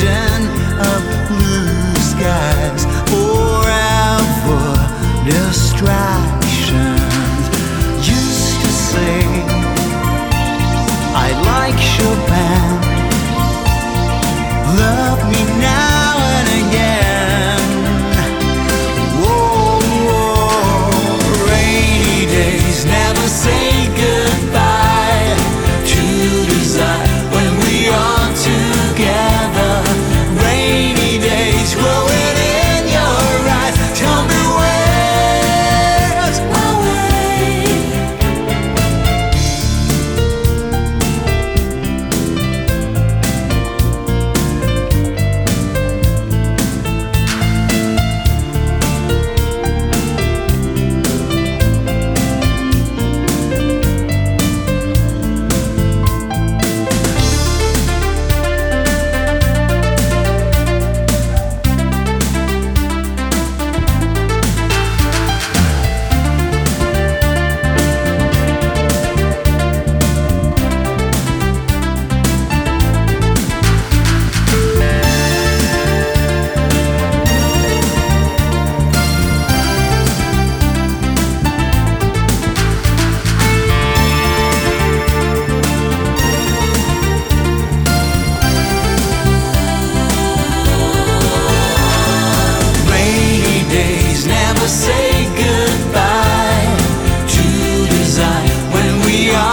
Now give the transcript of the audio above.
vision of blue skies, forever distractions. Used to say I like Chopin, love me now and again. Whoa, whoa. Rainy days never say goodbye to desire when we are together. Rainy days growing in your eyes. Tell me where's my way. Never say goodbye to desire when we are